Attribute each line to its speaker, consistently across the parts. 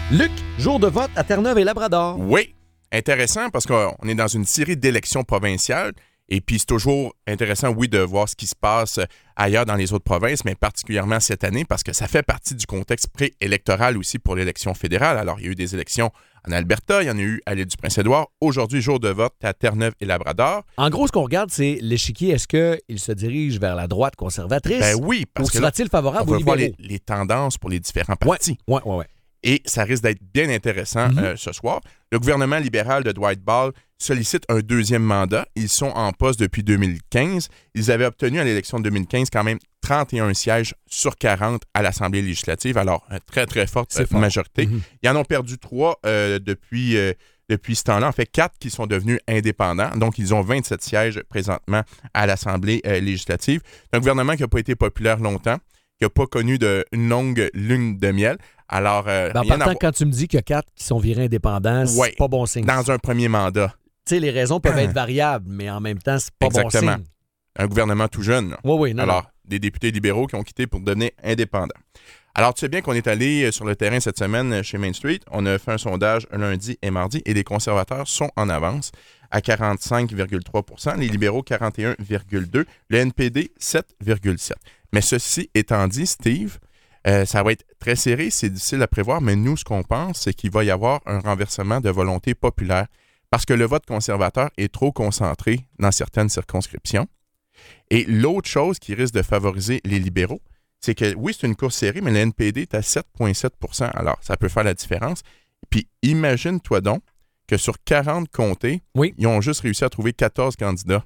Speaker 1: Luc, jour de vote à Terre-Neuve et Labrador.
Speaker 2: Oui, intéressant parce qu'on est dans une série d'élections provinciales et puis c'est toujours intéressant, oui, de voir ce qui se passe ailleurs dans les autres provinces, mais particulièrement cette année parce que ça fait partie du contexte préélectoral aussi pour l'élection fédérale. Alors, il y a eu des élections en Alberta, il y en a eu à l'île du Prince-Édouard. Aujourd'hui, jour de vote à Terre-Neuve et Labrador.
Speaker 1: En gros, ce qu'on regarde, c'est l'échiquier. Est-ce qu'il se dirige vers la droite conservatrice?
Speaker 2: Ben oui, parce que là,
Speaker 1: sera-t-il favorable
Speaker 2: on
Speaker 1: aux
Speaker 2: va voir
Speaker 1: libéraux?
Speaker 2: les tendances pour les différents partis.
Speaker 1: Oui.
Speaker 2: Et ça risque d'être bien intéressant ce soir. Le gouvernement libéral de Dwight Ball sollicite un deuxième mandat. Ils sont en poste depuis 2015. Ils avaient obtenu à l'élection de 2015 quand même 31 sièges sur 40 à l'Assemblée législative. Alors, une très, très forte majorité. Ils en ont perdu 3 depuis ce temps-là. En fait, 4 qui sont devenus indépendants. Donc, ils ont 27 sièges présentement à l'Assemblée législative. C'est un gouvernement qui n'a pas été populaire longtemps, qui n'a pas connu une longue lune de miel. Alors,
Speaker 1: en partant, quand tu me dis qu'il y a 4 qui sont virés indépendants, c'est pas bon signe.
Speaker 2: Dans un premier mandat.
Speaker 1: Tu sais, les raisons peuvent être variables, mais en même temps, c'est pas bon signe.
Speaker 2: Un gouvernement tout jeune.
Speaker 1: Oui, non.
Speaker 2: Alors, des députés libéraux qui ont quitté pour devenir indépendants. Alors, tu sais bien qu'on est allé sur le terrain cette semaine chez Main Street. On a fait un sondage lundi et mardi et les conservateurs sont en avance à 45,3 %, les libéraux 41,2 %, le NPD 7,7 %. Mais ceci étant dit, Steve, ça va être très serré, c'est difficile à prévoir, mais nous, ce qu'on pense, c'est qu'il va y avoir un renversement de volonté populaire parce que le vote conservateur est trop concentré dans certaines circonscriptions. Et l'autre chose qui risque de favoriser les libéraux, c'est que, oui, c'est une course serrée, mais le NPD est à 7,7 %. Alors, ça peut faire la différence. Puis, imagine-toi donc que sur 40 comtés, ils ont juste réussi à trouver 14 candidats.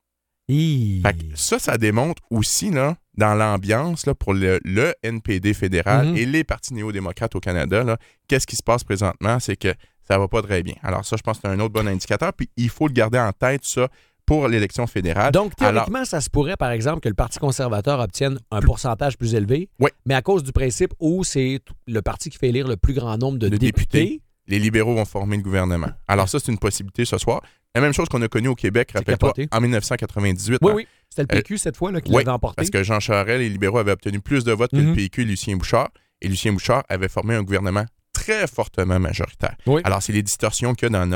Speaker 2: Fait que ça démontre aussi, là, dans l'ambiance là, pour le NPD fédéral et les partis néo-démocrates au Canada, là, qu'est-ce qui se passe présentement? C'est que ça va pas très bien. Alors ça, je pense que c'est un autre bon indicateur. Puis, il faut le garder en tête, ça, pour l'élection fédérale.
Speaker 1: Donc, théoriquement, ça se pourrait, par exemple, que le Parti conservateur obtienne un pourcentage plus élevé, mais à cause du principe où c'est le parti qui fait élire le plus grand nombre de députés,
Speaker 2: les libéraux vont former le gouvernement. Alors ça, c'est une possibilité ce soir. La même chose qu'on a connue au Québec, rappelle-toi, en 1998.
Speaker 1: Oui. C'était le PQ cette fois là, qui l'avait emporté.
Speaker 2: Parce que Jean Charest, les libéraux avaient obtenu plus de votes que le PQ et Lucien Bouchard. Et Lucien Bouchard avait formé un gouvernement très fortement majoritaire. Oui. Alors, c'est les distorsions qu'il y a dans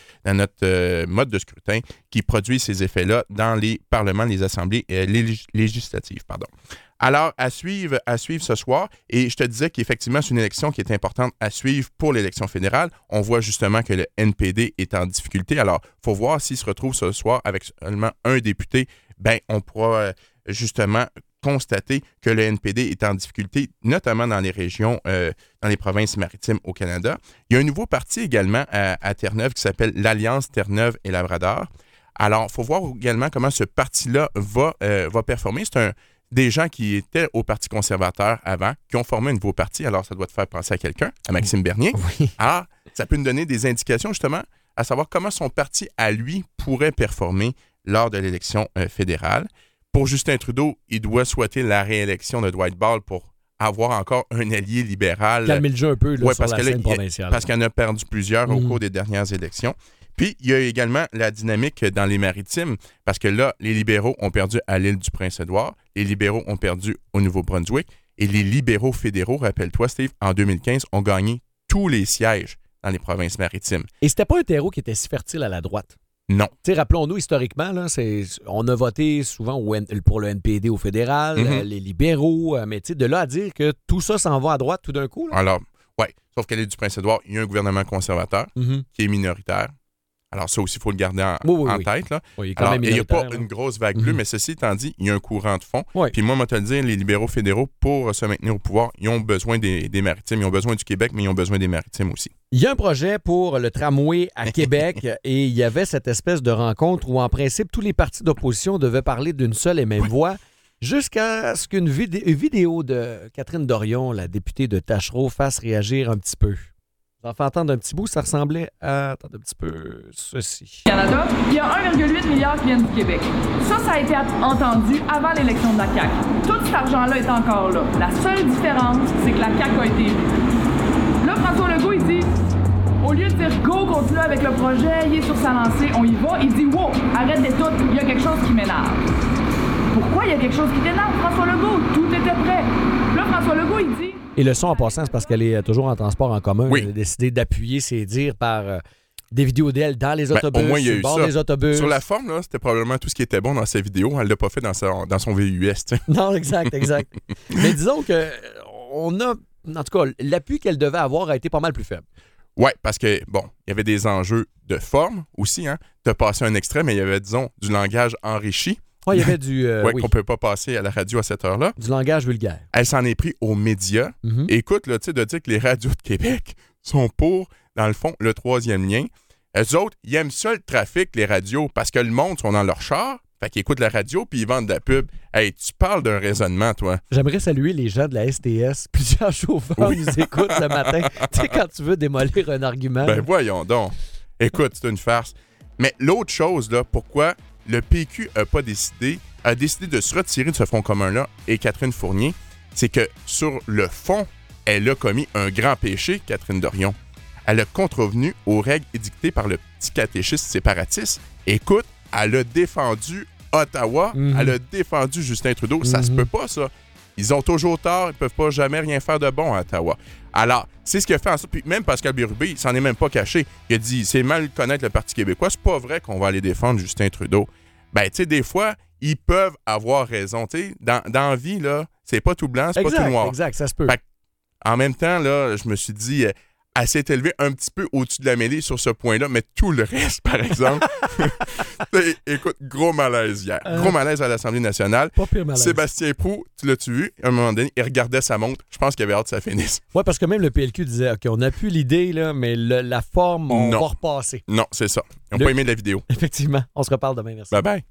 Speaker 2: notre mode de scrutin qui produisent ces effets-là dans les parlements, les assemblées législatives. Alors, à suivre ce soir, et je te disais qu'effectivement, c'est une élection qui est importante à suivre pour l'élection fédérale. On voit justement que le NPD est en difficulté. Alors, il faut voir s'il se retrouve ce soir avec seulement un député. Bien, on pourra justement constater que le NPD est en difficulté, notamment dans les régions, dans les provinces maritimes au Canada. Il y a un nouveau parti également à Terre-Neuve qui s'appelle l'Alliance Terre-Neuve et Labrador. Alors, il faut voir également comment ce parti-là va performer. C'est des gens qui étaient au Parti conservateur avant, qui ont formé un nouveau parti. Alors, ça doit te faire penser à quelqu'un, à Maxime Bernier.
Speaker 1: Oui.
Speaker 2: Alors, ça peut nous donner des indications, justement, à savoir comment son parti, à lui, pourrait performer lors de l'élection fédérale. Pour Justin Trudeau, il doit souhaiter la réélection de Dwight Ball pour avoir encore un allié libéral.
Speaker 1: Calmer le jeu un peu sur la scène provinciale.
Speaker 2: Parce qu'il en a perdu plusieurs au cours des dernières élections. Puis, il y a également la dynamique dans les maritimes, parce que là, les libéraux ont perdu à l'île du Prince-Édouard, les libéraux ont perdu au Nouveau-Brunswick, et les libéraux fédéraux, rappelle-toi, Steve, en 2015, ont gagné tous les sièges dans les provinces maritimes.
Speaker 1: Et c'était pas un terreau qui était si fertile à la droite.
Speaker 2: Non.
Speaker 1: Tu sais, rappelons-nous, historiquement, là, on a voté souvent pour le NPD au fédéral, les libéraux, mais de là à dire que tout ça s'en va à droite tout d'un coup. Là.
Speaker 2: Alors, oui, sauf qu'à l'île du Prince-Édouard, il y a un gouvernement conservateur qui est minoritaire. Alors, ça aussi, il faut le garder en tête. Là.
Speaker 1: Oui,
Speaker 2: alors, il n'y a pas une grosse vague bleue, mais ceci étant dit, il y a un courant de fond. Oui. Puis moi, je vais te le dire, les libéraux fédéraux, pour se maintenir au pouvoir, ils ont besoin des maritimes. Ils ont besoin du Québec, mais ils ont besoin des maritimes aussi.
Speaker 1: Il y a un projet pour le tramway à Québec et il y avait cette espèce de rencontre où, en principe, tous les partis d'opposition devaient parler d'une seule et même voix jusqu'à ce qu'une vidéo de Catherine Dorion, la députée de Tachereau, fasse réagir un petit peu. J'en fais entendre un petit bout, ça ressemblait à... Attends un petit peu... ceci.
Speaker 3: Canada, il y a 1,8 milliard qui viennent du Québec. Ça a été entendu avant l'élection de la CAQ. Tout cet argent-là est encore là. La seule différence, c'est que la CAQ a été élue. Là, François Legault, il dit, au lieu de dire « Go, continue avec le projet, il est sur sa lancée, on y va », il dit « Wow, arrêtez tout, il y a quelque chose qui m'énerve. » Pourquoi il y a quelque chose qui t'énerve, François Legault? Tout était prêt. Là, François Legault, il dit...
Speaker 1: Et le son, en passant, c'est parce qu'elle est toujours en transport en commun.
Speaker 2: Oui.
Speaker 1: Elle a décidé d'appuyer ses dires par des vidéos d'elle dans les
Speaker 2: Ben,
Speaker 1: autobus,
Speaker 2: au moins, il y a
Speaker 1: sur le
Speaker 2: eu
Speaker 1: bord
Speaker 2: ça.
Speaker 1: des autobus.
Speaker 2: Sur la forme, là, c'était probablement tout ce qui était bon dans sa vidéo. Elle l'a pas fait dans son VUS. t'sais.
Speaker 1: Non, exact. Mais disons que on a, en tout cas, l'appui qu'elle devait avoir a été pas mal plus faible.
Speaker 2: Ouais, parce que, bon, il y avait des enjeux de forme aussi. Hein. Tu as passé un extrait, mais il y avait, disons, du langage enrichi.
Speaker 1: Ouais, il y avait du,
Speaker 2: Qu'on peut pas passer à la radio à cette heure-là.
Speaker 1: du langage vulgaire.
Speaker 2: Elle s'en est pris aux médias.
Speaker 1: Mhm.
Speaker 2: Écoute, là, tu sais, de dire que les radios de Québec sont pour, dans le fond, le troisième lien. Eux autres, ils aiment ça le trafic, les radios, parce que le monde sont dans leur char, fait qu'ils écoutent la radio puis ils vendent de la pub. Hey, tu parles d'un raisonnement, toi.
Speaker 1: J'aimerais saluer les gens de la STS. Plusieurs chauffeurs nous écoutent le matin. Tu sais, quand tu veux démolir un argument.
Speaker 2: Ben voyons donc. Écoute, c'est une farce. Mais l'autre chose, là, pourquoi le PQ a décidé de se retirer de ce fonds commun-là, et Catherine Fournier, c'est que sur le fond, elle a commis un grand péché, Catherine Dorion. Elle a contrevenu aux règles édictées par le petit catéchisme séparatiste. Écoute, elle a défendu Ottawa, elle a défendu Justin Trudeau. Ça se peut pas, ça. Ils ont toujours tort, ils peuvent pas jamais rien faire de bon à Ottawa. Alors, c'est ce qu'il a fait en sorte. Puis même Pascal Bérubé, il s'en est même pas caché. Il a dit, c'est mal connaître le Parti québécois, c'est pas vrai qu'on va aller défendre Justin Trudeau. Ben, tu sais, des fois, ils peuvent avoir raison. Tu sais, dans la vie, là, c'est pas tout blanc, c'est pas tout noir.
Speaker 1: Exact, ça se peut.
Speaker 2: Fait en même temps, là, je me suis dit, elle s'est élevée un petit peu au-dessus de la mêlée sur ce point-là, mais tout le reste, par exemple, écoute, gros malaise hier. Gros malaise à l'Assemblée nationale.
Speaker 1: Pas pire malaise.
Speaker 2: Sébastien Proulx, tu l'as-tu vu? À un moment donné, il regardait sa montre. Je pense qu'il avait hâte que ça finisse.
Speaker 1: Oui, parce que même le PLQ disait, OK, on a plus l'idée, là, mais la forme, on va repasser.
Speaker 2: Non, c'est ça. Ils n'ont pas aimé la vidéo.
Speaker 1: Effectivement. On se reparle demain. Merci.
Speaker 2: Bye-bye.